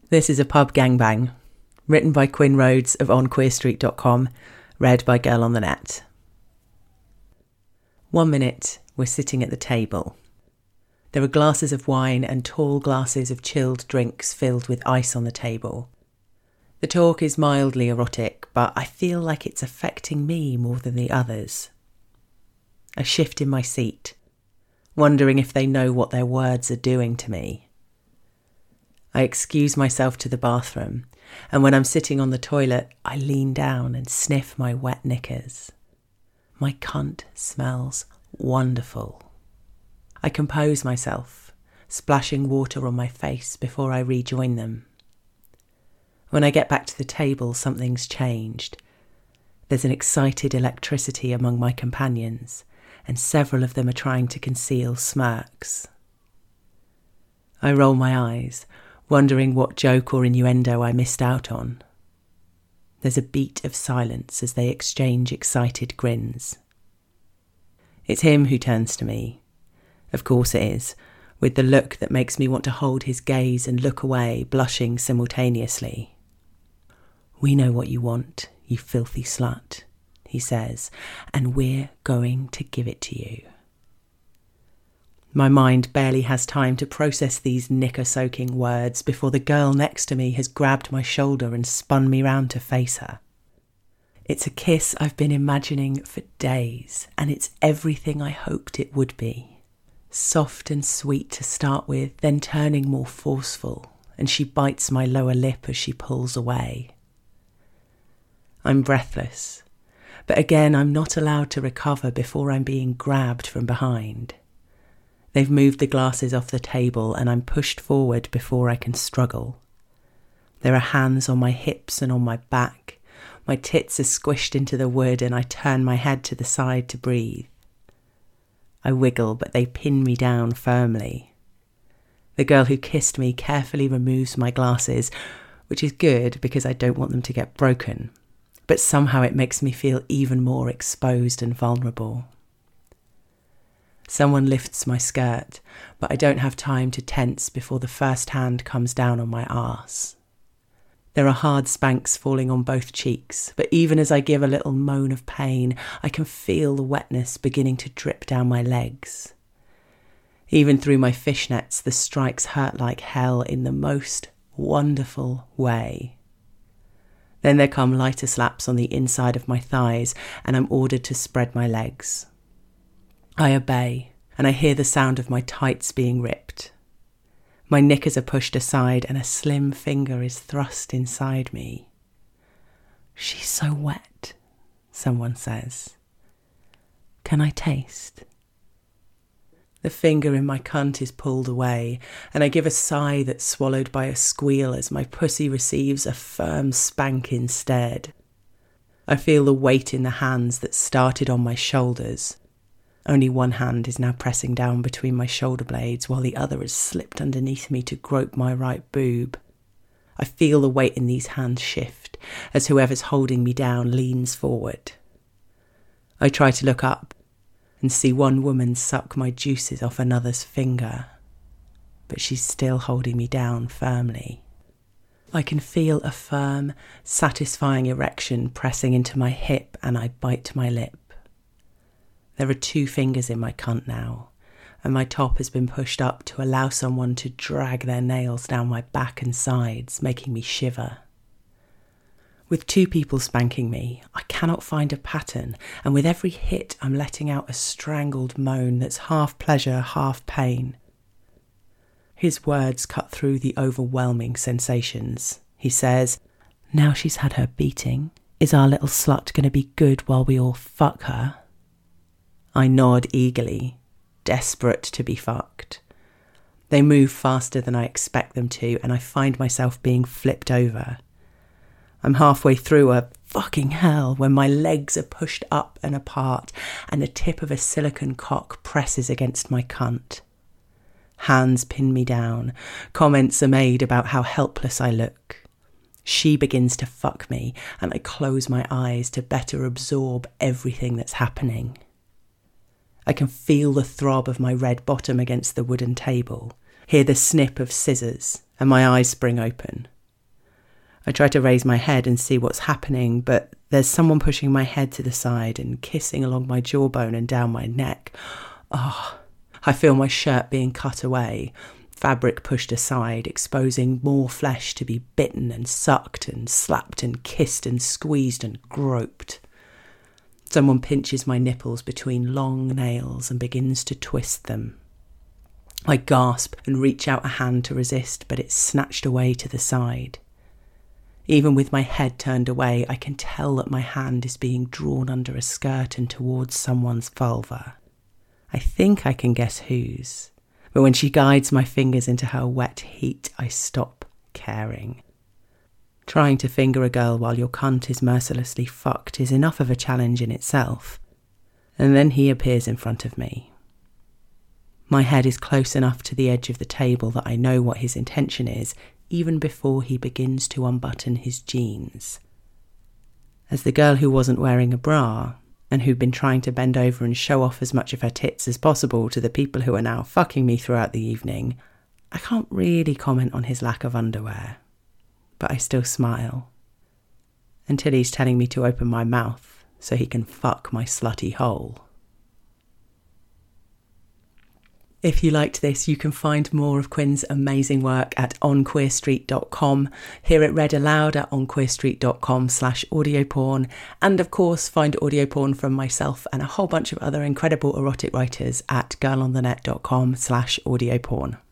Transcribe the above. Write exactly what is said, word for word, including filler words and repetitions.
This is a pub gangbang, written by Quinn Rhodes of on queer street dot com, read by Girl on the Net. One minute, we're sitting at the table. There are glasses of wine and tall glasses of chilled drinks filled with ice on the table. The talk is mildly erotic, but I feel like it's affecting me more than the others. I shift in my seat, wondering if they know what their words are doing to me. I excuse myself to the bathroom, and when I'm sitting on the toilet, I lean down and sniff my wet knickers. My cunt smells wonderful. I compose myself, splashing water on my face before I rejoin them. When I get back to the table, something's changed. There's an excited electricity among my companions, and several of them are trying to conceal smirks. I roll my eyes, wondering what joke or innuendo I missed out on. There's a beat of silence as they exchange excited grins. It's him who turns to me. Of course it is, with the look that makes me want to hold his gaze and look away, blushing simultaneously. "We know what you want, you filthy slut," he says, "and we're going to give it to you." My mind barely has time to process these knicker-soaking words before the girl next to me has grabbed my shoulder and spun me round to face her. It's a kiss I've been imagining for days, and it's everything I hoped it would be. Soft and sweet to start with, then turning more forceful, and she bites my lower lip as she pulls away. I'm breathless, but again I'm not allowed to recover before I'm being grabbed from behind. They've moved the glasses off the table and I'm pushed forward before I can struggle. There are hands on my hips and on my back. My tits are squished into the wood and I turn my head to the side to breathe. I wiggle, but they pin me down firmly. The girl who kissed me carefully removes my glasses, which is good because I don't want them to get broken, but somehow it makes me feel even more exposed and vulnerable. Someone lifts my skirt, but I don't have time to tense before the first hand comes down on my arse. There are hard spanks falling on both cheeks, but even as I give a little moan of pain, I can feel the wetness beginning to drip down my legs. Even through my fishnets, the strikes hurt like hell in the most wonderful way. Then there come lighter slaps on the inside of my thighs, and I'm ordered to spread my legs. I obey, and I hear the sound of my tights being ripped. My knickers are pushed aside and a slim finger is thrust inside me. "She's so wet," someone says. "Can I taste?" The finger in my cunt is pulled away, and I give a sigh that's swallowed by a squeal as my pussy receives a firm spank instead. I feel the weight in the hands that started on my shoulders. Only one hand is now pressing down between my shoulder blades while the other has slipped underneath me to grope my right boob. I feel the weight in these hands shift as whoever's holding me down leans forward. I try to look up and see one woman suck my juices off another's finger, but she's still holding me down firmly. I can feel a firm, satisfying erection pressing into my hip and I bite my lip. There are two fingers in my cunt now, and my top has been pushed up to allow someone to drag their nails down my back and sides, making me shiver. With two people spanking me, I cannot find a pattern, and with every hit I'm letting out a strangled moan that's half pleasure, half pain. His words cut through the overwhelming sensations. He says, "Now she's had her beating, is our little slut going to be good while we all fuck her?" I nod eagerly, desperate to be fucked. They move faster than I expect them to, and I find myself being flipped over. I'm halfway through a fucking hell when my legs are pushed up and apart and the tip of a silicone cock presses against my cunt. Hands pin me down. Comments are made about how helpless I look. She begins to fuck me, and I close my eyes to better absorb everything that's happening. I can feel the throb of my red bottom against the wooden table, hear the snip of scissors, and my eyes spring open. I try to raise my head and see what's happening, but there's someone pushing my head to the side and kissing along my jawbone and down my neck. Oh, I feel my shirt being cut away, fabric pushed aside, exposing more flesh to be bitten and sucked and slapped and kissed and squeezed and groped. Someone pinches my nipples between long nails and begins to twist them. I gasp and reach out a hand to resist, but it's snatched away to the side. Even with my head turned away, I can tell that my hand is being drawn under a skirt and towards someone's vulva. I think I can guess whose, but when she guides my fingers into her wet heat, I stop caring. Trying to finger a girl while your cunt is mercilessly fucked is enough of a challenge in itself. And then he appears in front of me. My head is close enough to the edge of the table that I know what his intention is, even before he begins to unbutton his jeans. As the girl who wasn't wearing a bra, and who'd been trying to bend over and show off as much of her tits as possible to the people who are now fucking me throughout the evening, I can't really comment on his lack of underwear, but I still smile. Until he's telling me to open my mouth so he can fuck my slutty hole. If you liked this, you can find more of Quinn's amazing work at on queer street dot com, hear it read aloud at on queer street dot com slash audio porn, and of course find audio porn from myself and a whole bunch of other incredible erotic writers at girl on the net dot com slash audio porn.